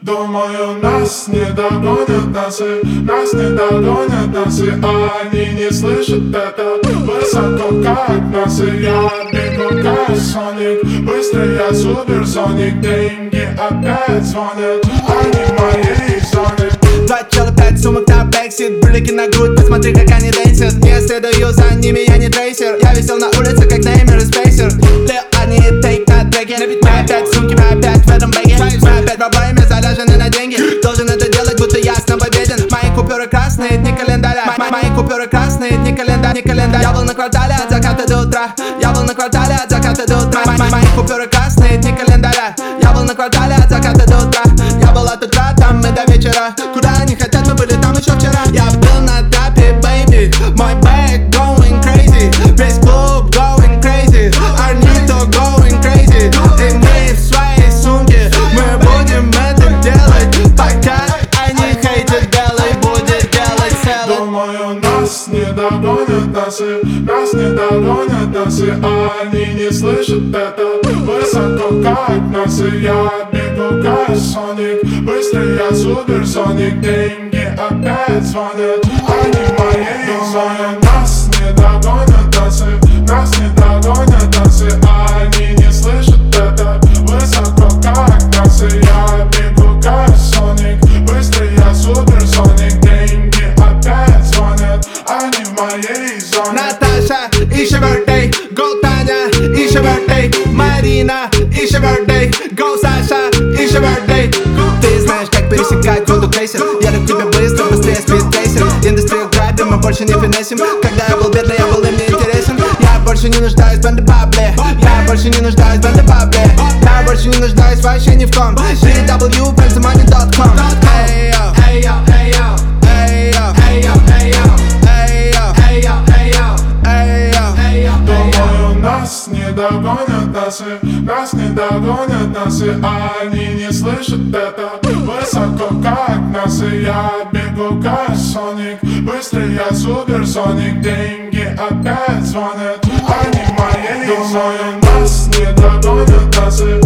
Думаю, нас не догонят носы, нас не догонят носы, а они не слышат это. Высоко как носы, я бегу как Соник, быстрый я суперсоник, деньги опять звонят, они в моей зоне. 2 чела, 5 сумок на бэксит, брюлики на грудь, посмотри как они дэнсят. Не следую за ними, я не трейсер, я висел на улице как Неймер и Спейсер. Лил они тейп на треке, мы опять сумки, мы опять в этом бэге. Мы опять в проблеме, заряжены на деньги, должен это делать, будто я победен. Мои купюры красные, дни календаря, мои купюры красные, дни календаря. Я был на квартале от заката до утра, я был на квартале от заката до утра. Мои купюры красные, дни календаря, я был на квартале от заката до утра. Я был от утра, там мы до вечера, куда они хотят, мы были там еще вчера. Я был на трапе, baby, мой бэк going crazy, весь клуб going crazy, Арнито going crazy. И мы в своей сумке, мы будем это делать, пока они хейтят, делай, будет делать целый. Думаю, нас не догонят носы, нас не догонят носы, а они не слышат это. Высоко как носы, я бегу как Соник, быстрый я суперсоник, деньги опять звонят, они в моей зоне. Нас не догонят носы, нас не догонят носы, а они не слышат это. Высоко как носы, я бегу как Соник, быстрый я суперсоник, деньги опять звонят, они в моей зоне. Наташа, it's your birthday, go Таня, it's your birthday, Марина, it's your birthday, go Саша, it's your birthday. Ты знаешь, как пересекать воду крейсер, я к тебе быстро, быстрее спидтрейсер. Индустрию грабим, мы больше не финесим. Когда я был бедный, я был им не интересен. Я больше не нуждаюсь в бэндэ-бабле, я больше не нуждаюсь в бэндэ-бабле, я больше не нуждаюсь вообще ни в ком. www.fancymoney.com. Hey yo, hey yo, hey yo, hey yo, hey yo, hey yo, hey yo, hey yo, hey yo, hey yo, hey yo. Думаю, нас не догонят носы, нас не догонят носы, а они не слышат это. Высоко как носы, я бегу как Соник, быстрый я суперсоник, деньги опять звонят, они в моей зоне. Думаю, нас не догонят носы,